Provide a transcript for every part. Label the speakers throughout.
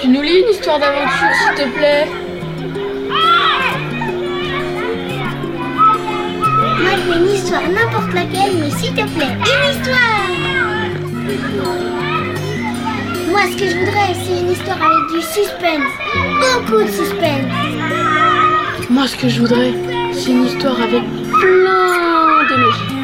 Speaker 1: Tu nous lis une histoire d'aventure, s'il te plaît?
Speaker 2: Moi, je veux une histoire, n'importe laquelle, mais s'il te plaît, une histoire! Moi, ce que je voudrais, c'est une histoire avec du suspense. Beaucoup de suspense.
Speaker 1: Moi, ce que je voudrais, c'est une histoire avec plein d'émotions.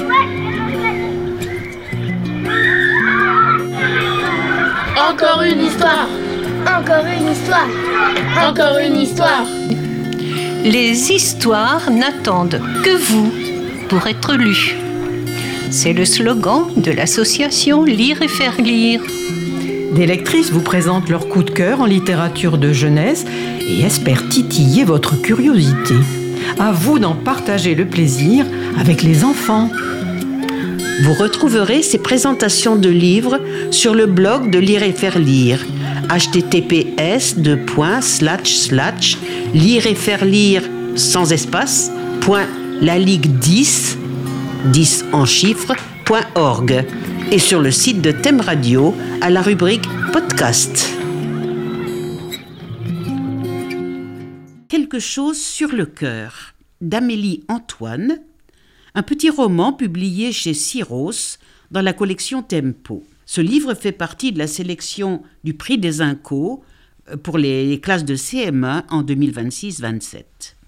Speaker 1: Encore une histoire.
Speaker 2: Encore une histoire.
Speaker 1: Encore une histoire.
Speaker 3: Les histoires n'attendent que vous pour être lues. C'est le slogan de l'association Lire et Faire Lire.
Speaker 4: Des lectrices vous présentent leur coup de cœur en littérature de jeunesse et espèrent titiller votre curiosité. À vous d'en partager le plaisir avec les enfants.
Speaker 5: Vous retrouverez ces présentations de livres sur le blog de Lire et Faire Lire. https://lire et faire lire sans espace .laligue10 10 en chiffres.org et sur le site de Thème Radio à la rubrique podcast. Quelque chose sur le cœur d'Amélie Antoine, un petit roman publié chez Syros dans la collection Tempo. Ce livre fait partie de la sélection du prix des Incos pour les classes de CM1 en 2026-27.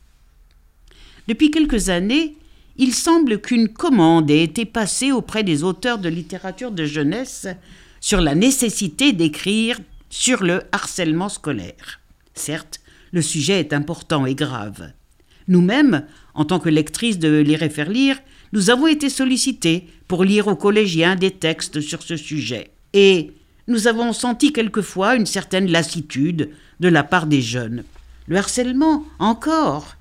Speaker 5: Depuis quelques années, il semble qu'une commande ait été passée auprès des auteurs de littérature de jeunesse sur la nécessité d'écrire sur le harcèlement scolaire. Certes, le sujet est important et grave. Nous-mêmes, en tant que lectrices de Lire et Faire Lire, nous avons été sollicités pour lire aux collégiens des textes sur ce sujet. Et nous avons senti quelquefois une certaine lassitude de la part des jeunes. Le harcèlement, encore.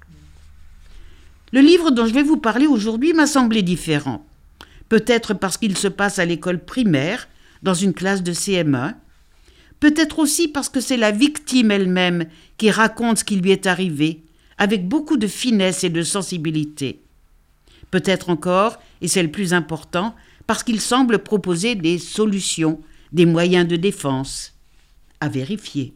Speaker 5: Le livre dont je vais vous parler aujourd'hui m'a semblé différent. Peut-être parce qu'il se passe à l'école primaire, dans une classe de CM1. Peut-être aussi parce que c'est la victime elle-même qui raconte ce qui lui est arrivé, avec beaucoup de finesse et de sensibilité. Peut-être encore, et c'est le plus important, parce qu'il semble proposer des solutions, des moyens de défense. À vérifier.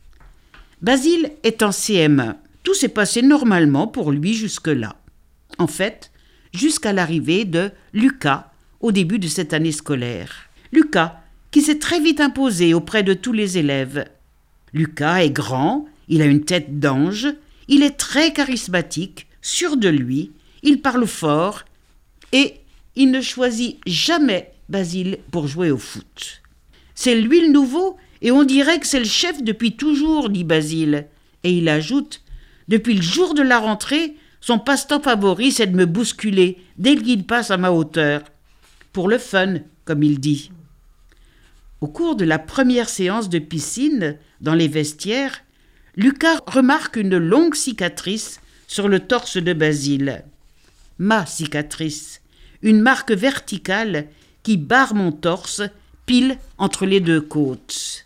Speaker 5: Basile est en CM1. Tout s'est passé normalement pour lui jusque-là. En fait, jusqu'à l'arrivée de Lucas au début de cette année scolaire. Lucas, qui s'est très vite imposé auprès de tous les élèves. Lucas est grand, il a une tête d'ange, il est très charismatique, sûr de lui, il parle fort et il ne choisit jamais Basile pour jouer au foot. C'est lui le nouveau et on dirait que c'est le chef depuis toujours, dit Basile. Et il ajoute, depuis le jour de la rentrée, son passe-temps favori c'est de me bousculer dès qu'il passe à ma hauteur. Pour le fun, comme il dit. Au cours de la première séance de piscine, dans les vestiaires, Lucas remarque une longue cicatrice sur le torse de Basile. Ma cicatrice, une marque verticale qui barre mon torse, pile entre les deux côtes.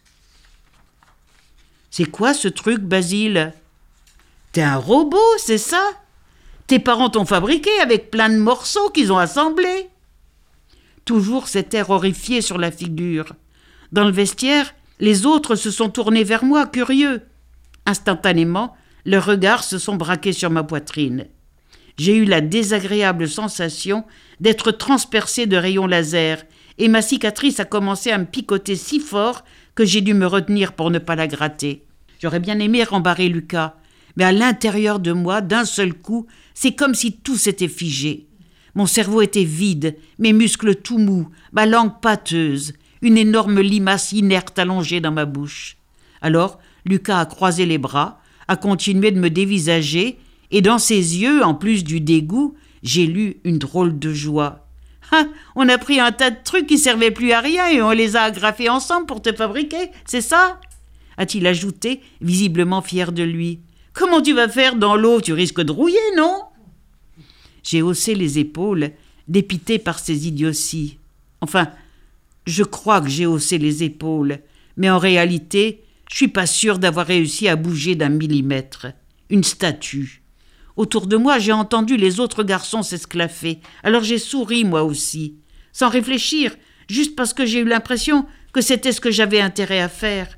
Speaker 5: C'est quoi ce truc, Basile? T'es un robot, c'est ça? Tes parents t'ont fabriqué avec plein de morceaux qu'ils ont assemblés. Toujours cet air horrifié sur la figure. Dans le vestiaire, les autres se sont tournés vers moi, curieux. Instantanément, leurs regards se sont braqués sur ma poitrine. J'ai eu la désagréable sensation d'être transpercée de rayons laser et ma cicatrice a commencé à me picoter si fort que j'ai dû me retenir pour ne pas la gratter. J'aurais bien aimé rembarrer Lucas, mais à l'intérieur de moi, d'un seul coup, c'est comme si tout s'était figé. Mon cerveau était vide, mes muscles tout mous, ma langue pâteuse, une énorme limace inerte allongée dans ma bouche. Alors, Lucas a croisé les bras, a continué de me dévisager, et dans ses yeux, en plus du dégoût, j'ai lu une drôle de joie. « Ah, on a pris un tas de trucs qui servaient plus à rien et on les a agrafés ensemble pour te fabriquer, c'est ça ?» a-t-il ajouté, visiblement fier de lui. « Comment tu vas faire dans l'eau? Tu risques de rouiller, non ?» J'ai haussé les épaules, dépité par ces idioties. Enfin, je crois que j'ai haussé les épaules, mais en réalité, je suis pas sûre d'avoir réussi à bouger d'un millimètre. Une statue. Autour de moi, j'ai entendu les autres garçons s'esclaffer. Alors j'ai souri, moi aussi. Sans réfléchir, juste parce que j'ai eu l'impression que c'était ce que j'avais intérêt à faire.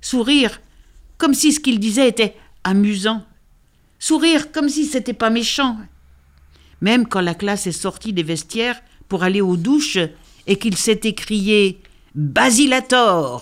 Speaker 5: Sourire comme si ce qu'il disait était amusant. Sourire comme si c'était pas méchant. Même quand la classe est sortie des vestiaires pour aller aux douches et qu'il s'est écrié « Basilator »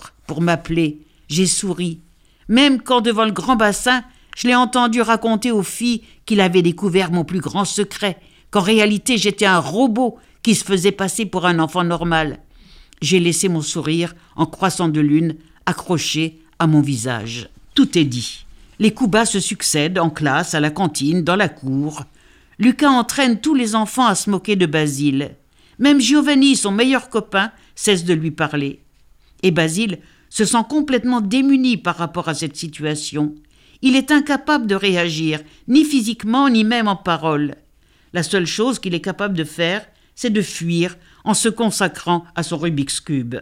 Speaker 5: pour m'appeler, j'ai souri. Même quand devant le grand bassin, je l'ai entendu raconter aux filles qu'il avait découvert mon plus grand secret, qu'en réalité j'étais un robot qui se faisait passer pour un enfant normal. J'ai laissé mon sourire en croissant de lune accroché à mon visage. Tout est dit. Les coups bas se succèdent en classe, à la cantine, dans la cour. Lucas entraîne tous les enfants à se moquer de Basile. Même Giovanni, son meilleur copain, cesse de lui parler. Et Basile se sent complètement démuni par rapport à cette situation. Il est incapable de réagir, ni physiquement, ni même en parole. La seule chose qu'il est capable de faire, c'est de fuir en se consacrant à son Rubik's Cube.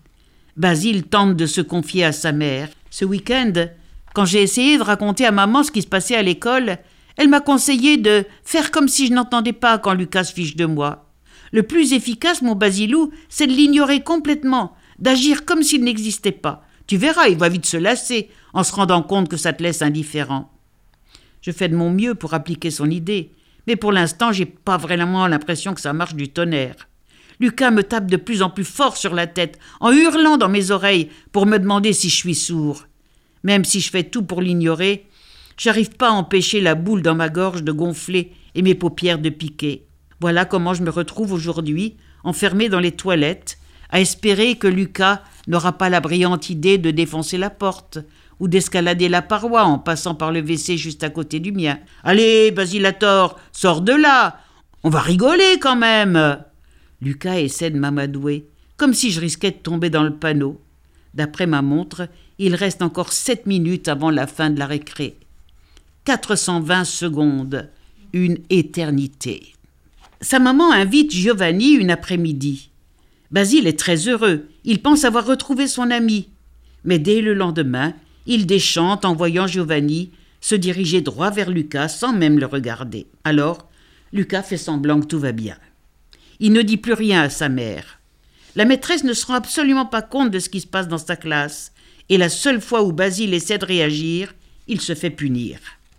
Speaker 5: Basile tente de se confier à sa mère. Ce week-end, quand j'ai essayé de raconter à maman ce qui se passait à l'école, elle m'a conseillé de faire comme si je n'entendais pas quand Lucas se fiche de moi. Le plus efficace, mon Basilou, c'est de l'ignorer complètement, d'agir comme s'il n'existait pas. Tu verras, il va vite se lasser en se rendant compte que ça te laisse indifférent. Je fais de mon mieux pour appliquer son idée, mais pour l'instant, j'ai pas vraiment l'impression que ça marche du tonnerre. Lucas me tape de plus en plus fort sur la tête, en hurlant dans mes oreilles pour me demander si je suis sourd. Même si je fais tout pour l'ignorer, j'arrive pas à empêcher la boule dans ma gorge de gonfler et mes paupières de piquer. Voilà comment je me retrouve aujourd'hui, enfermée dans les toilettes, à espérer que Lucas n'aura pas la brillante idée de défoncer la porte ou d'escalader la paroi en passant par le WC juste à côté du mien. « Allez, Basilator, sors de là! On va rigoler quand même !» Lucas essaie de m'amadouer, comme si je risquais de tomber dans le panneau. D'après ma montre, il reste encore 7 minutes avant la fin de la récré. 420 secondes, une éternité. Sa maman invite Giovanni une après-midi. Basile est très heureux, il pense avoir retrouvé son ami. Mais dès le lendemain, il déchante en voyant Giovanni se diriger droit vers Lucas sans même le regarder. Alors, Lucas fait semblant que tout va bien. Il ne dit plus rien à sa mère. La maîtresse ne se rend absolument pas compte de ce qui se passe dans sa classe, et la seule fois où Basile essaie de réagir, il se fait punir.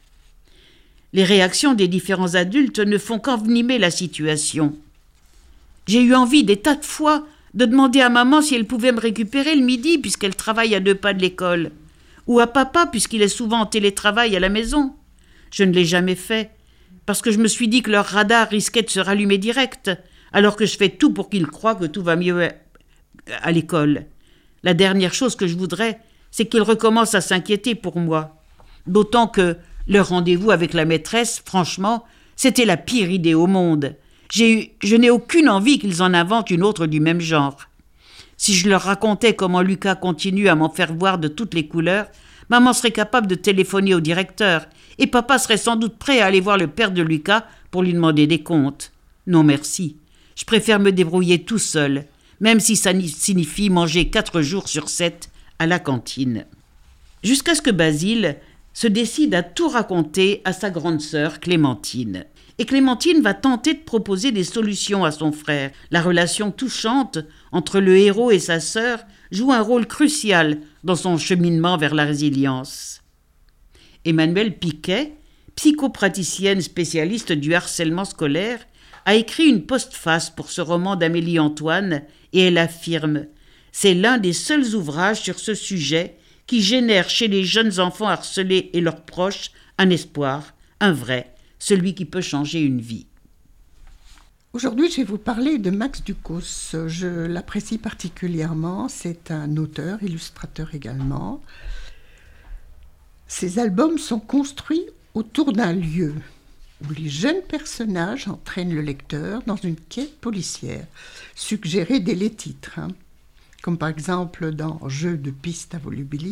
Speaker 5: Les réactions des différents adultes ne font qu'envenimer la situation. J'ai eu envie des tas de fois de demander à maman si elle pouvait me récupérer le midi puisqu'elle travaille à 2 pas de l'école, ou à papa puisqu'il est souvent en télétravail à la maison. Je ne l'ai jamais fait, parce que je me suis dit que leur radar risquait de se rallumer direct, alors que je fais tout pour qu'ils croient que tout va mieux à l'école. La dernière chose que je voudrais, c'est qu'ils recommencent à s'inquiéter pour moi. D'autant que leur rendez-vous avec la maîtresse, franchement, c'était la pire idée au monde. Je n'ai aucune envie qu'ils en inventent une autre du même genre. Si je leur racontais comment Lucas continue à m'en faire voir de toutes les couleurs, maman serait capable de téléphoner au directeur et papa serait sans doute prêt à aller voir le père de Lucas pour lui demander des comptes. Non merci, je préfère me débrouiller tout seul, même si ça signifie manger 4 jours sur 7 à la cantine. Jusqu'à ce que Basile se décide à tout raconter à sa grande sœur Clémentine. Et Clémentine va tenter de proposer des solutions à son frère. La relation touchante entre le héros et sa sœur joue un rôle crucial dans son cheminement vers la résilience. Emmanuelle Piquet, psychopraticienne spécialiste du harcèlement scolaire, a écrit une postface pour ce roman d'Amélie Antoine et elle affirme « C'est l'un des seuls ouvrages sur ce sujet qui génère chez les jeunes enfants harcelés et leurs proches un espoir, un vrai, celui qui peut changer une vie. »
Speaker 6: Aujourd'hui, je vais vous parler de Max Ducos. Je l'apprécie particulièrement. C'est un auteur, illustrateur également. Ses albums sont construits autour d'un lieu où les jeunes personnages entraînent le lecteur dans une quête policière, suggérée dès les titres, comme par exemple dans « Jeu de piste à volubilis »,«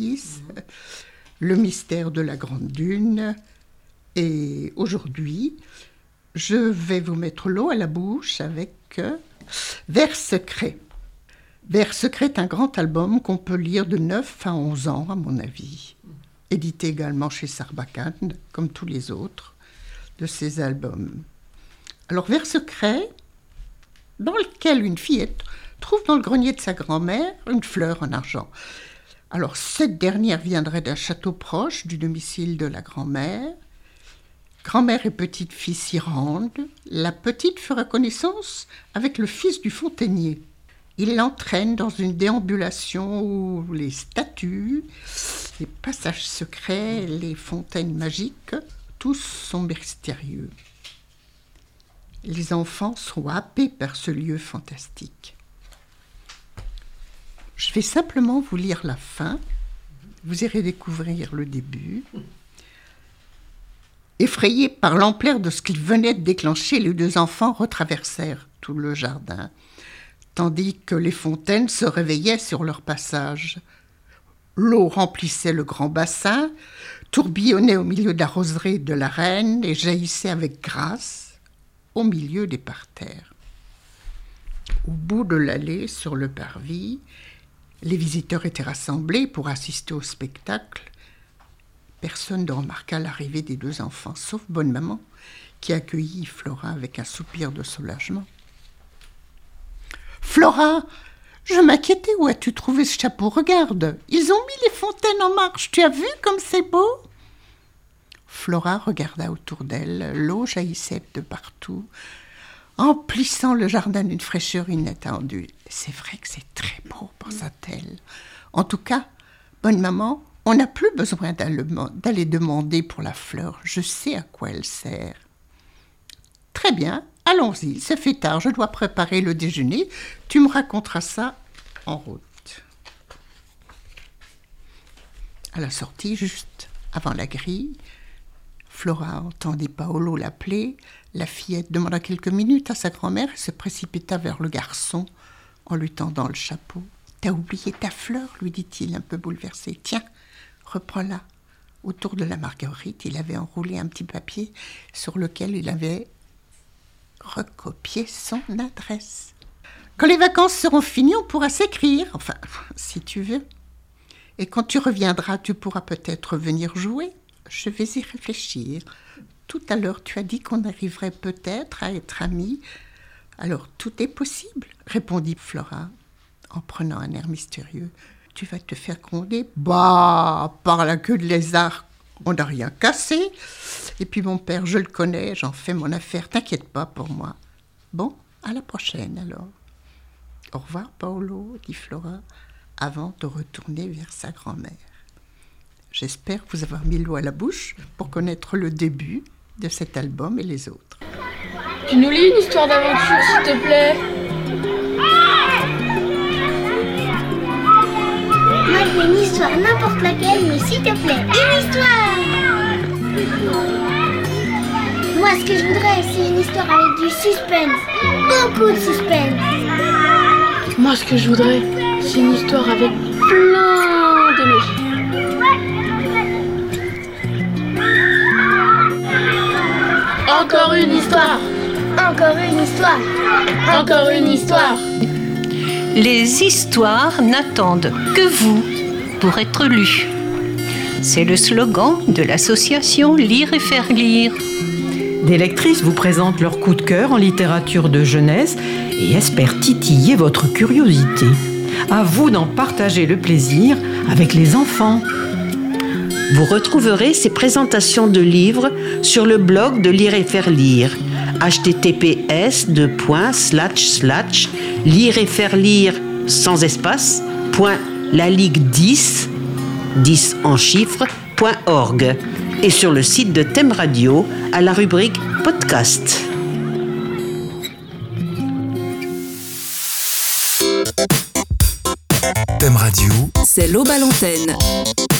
Speaker 6: Le mystère de la Grande Dune ». Et aujourd'hui, je vais vous mettre l'eau à la bouche avec Vers secret. Vers secret est un grand album qu'on peut lire de 9 à 11 ans, à mon avis. Édité également chez Sarbacane, comme tous les autres de ces albums. Alors, Vers secret, dans lequel une fillette trouve dans le grenier de sa grand-mère une fleur en argent. Alors, cette dernière viendrait d'un château proche du domicile de la grand-mère. Grand-mère et petite-fille s'y rendent. La petite fera connaissance avec le fils du fontainier. Il l'entraîne dans une déambulation où les statues, les passages secrets, les fontaines magiques, tous sont mystérieux. Les enfants sont happés par ce lieu fantastique. Je vais simplement vous lire la fin. Vous irez découvrir le début. Effrayés par l'ampleur de ce qu'ils venaient de déclencher, les deux enfants retraversèrent tout le jardin, tandis que les fontaines se réveillaient sur leur passage. L'eau remplissait le grand bassin, tourbillonnait au milieu de la roseraie de la reine et jaillissait avec grâce au milieu des parterres. Au bout de l'allée, sur le parvis, les visiteurs étaient rassemblés pour assister au spectacle. Personne ne remarqua l'arrivée des deux enfants, sauf bonne maman, qui accueillit Flora avec un soupir de soulagement. « Flora, je m'inquiétais, où as-tu trouvé ce chapeau? Regarde, ils ont mis les fontaines en marche, tu as vu comme c'est beau ?» Flora regarda autour d'elle, l'eau jaillissait de partout, emplissant le jardin d'une fraîcheur inattendue. « C'est vrai que c'est très beau, pensa-t-elle. En tout cas, bonne maman, on n'a plus besoin d'aller demander pour la fleur. Je sais à quoi elle sert. » « Très bien, allons-y, il se fait tard, je dois préparer le déjeuner. Tu me raconteras ça en route. » À la sortie, juste avant la grille, Flora entendit Paolo l'appeler. La fillette demanda quelques minutes à sa grand-mère et se précipita vers le garçon en lui tendant le chapeau. « T'as oublié ta fleur ?» lui dit-il, un peu bouleversé. « Tiens, reprends-la. » Autour de la marguerite, il avait enroulé un petit papier sur lequel il avait recopié son adresse. « Quand les vacances seront finies, on pourra s'écrire. Enfin, si tu veux. Et quand tu reviendras, tu pourras peut-être venir jouer. Je vais y réfléchir. Tout à l'heure, tu as dit qu'on arriverait peut-être à être amis. Alors, tout est possible, répondit Flora, en prenant un air mystérieux. Tu vas te faire gronder? Bah, par la queue de lézard, on n'a rien cassé. Et puis mon père, je le connais, j'en fais mon affaire, t'inquiète pas pour moi. Bon, à la prochaine alors. Au revoir, Paolo, dit Flora, avant de retourner vers sa grand-mère. J'espère vous avoir mis l'eau à la bouche pour connaître le début de cet album et les autres.
Speaker 1: Tu nous lis une histoire d'aventure, s'il te plaît?
Speaker 2: Moi, je veux une histoire, n'importe laquelle, mais s'il te plaît, une histoire! Moi, ce que je voudrais, c'est une histoire avec du suspense. Beaucoup de suspense.
Speaker 1: Moi, ce que je voudrais, c'est une histoire avec plein de magie. Encore une histoire.
Speaker 2: Encore une histoire.
Speaker 1: Encore une histoire.
Speaker 3: Les histoires n'attendent que vous pour être lues. C'est le slogan de l'association Lire et Faire Lire.
Speaker 4: Des lectrices vous présentent leur coup de cœur en littérature de jeunesse et espèrent titiller votre curiosité. À vous d'en partager le plaisir avec les enfants.
Speaker 5: Vous retrouverez ces présentations de livres sur le blog de Lire et Faire Lire. https://lire et faire lire sans espace .laligue10 10 en chiffres.org et sur le site de Thème Radio à la rubrique podcast.
Speaker 7: Thème Radio, c'est l'Aube à l'antenne.